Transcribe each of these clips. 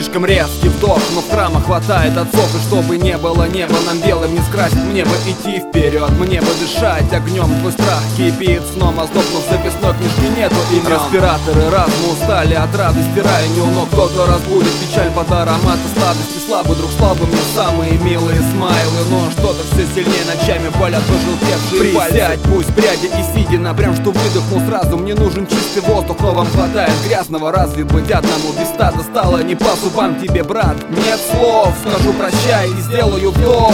Слишком резкий вдох, но в храмах хватает отцов. И чтобы не было неба нам белым не скрасить, мне бы идти вперед, мне бы дышать огнем. Твой страх кипит сном, а сдохнув в записной книжке нету имен. Респираторы разума устали от радости, рая не у ног. Кто-то разбудит печаль под аромата сладости. Слабый друг слабыми, самые милые смайлы. Но что-то все сильнее ночами болят пожелтевшие пальцы. Присядь, пусть пряди и седина, прям что выдохнул сразу. Мне нужен чистый воздух, но вам хватает грязного. Разве быть одному без стада стало не по зубам тебе, брат? Нет слов, скажу прощай и сделаю вдох.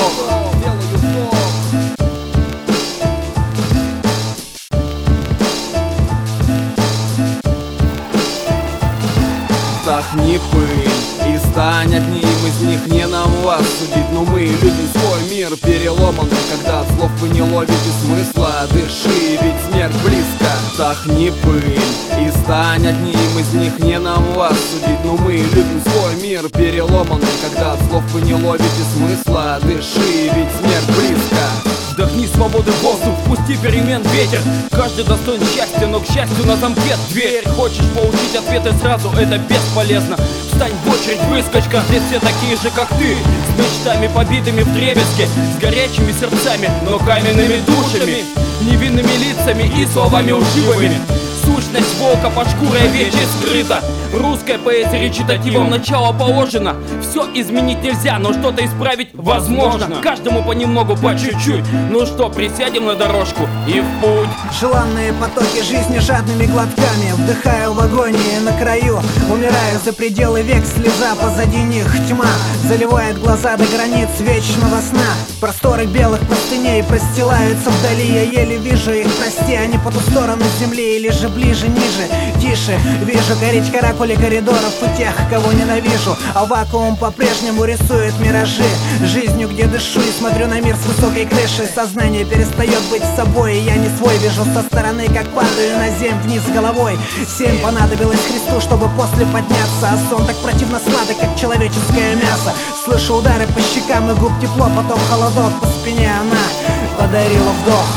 Вдохни пыль и стань одним из них. Не нам вас судить, но мы любим свой мир переломанный, когда от слов вы не ловите смысла. Дыши, ведь смерть близко. Вдохни пыль и стань одним из них. Не нам вас судить, но мы любим свой мир переломанный, когда от слов вы не ловите смысла. Дыши, ведь смерть близко. Вдохни свободы воздух, впусти перемен ветер. Каждый достоин счастья, но к счастью на замке дверь. Хочешь получить ответы сразу, это бесполезно. Встань в очередь, выскочка, здесь все такие же, как ты. С мечтами побитыми вдребезги, с горячими сердцами, но каменными душами, невинными лицами и словами лживыми. Сущность волка под шкурой овечьей скрыта. Русская поэзия речитативом начало положено. Все изменить нельзя, но что-то исправить возможно. Каждому понемногу, по чуть-чуть. Ну что, присядем на дорожку и в путь. Желанные потоки жизни жадными глотками. Вдыхаю в агонии на краю. Умираю за пределы век, слеза позади них. Тьма заливает глаза до границ вечного сна. Просторы белых простыней простилаются вдали. Я еле вижу их, прости, они по ту сторону земли. Или же ближе, ниже, тише. Вижу гореть каракули коридоров и тех, кого ненавижу. А вакуум по-прежнему рисует миражи. Жизнью, где дышу и смотрю на мир с высокой крыши. Сознание перестает быть собой, и я не свой. Вижу со стороны, как падаю на землю вниз головой. 7 понадобилось Христу, чтобы после подняться. А сон так противно сладок, как человеческое мясо. Слышу удары по щекам и губ тепло, потом холодок по спине. Она подарила вдох.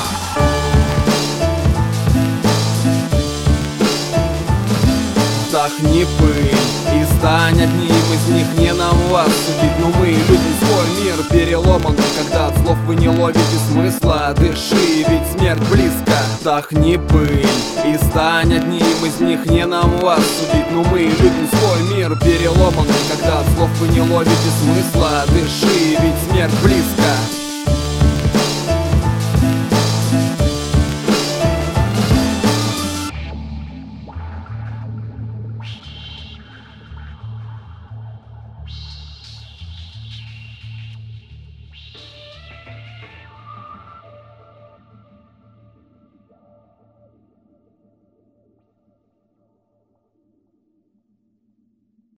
Вдохни пыль и стань одним из них. Не нам вас судить, но мы любим свой мир переломанный, когда от слов вы не ловите смысла. Дыши, ведь смерть близко. Вдохни пыль и стань одним из них. Не нам вас судить, но мы любим свой мир переломанный, когда от слов вы не ловите смысла. Дыши, ведь смерть близко.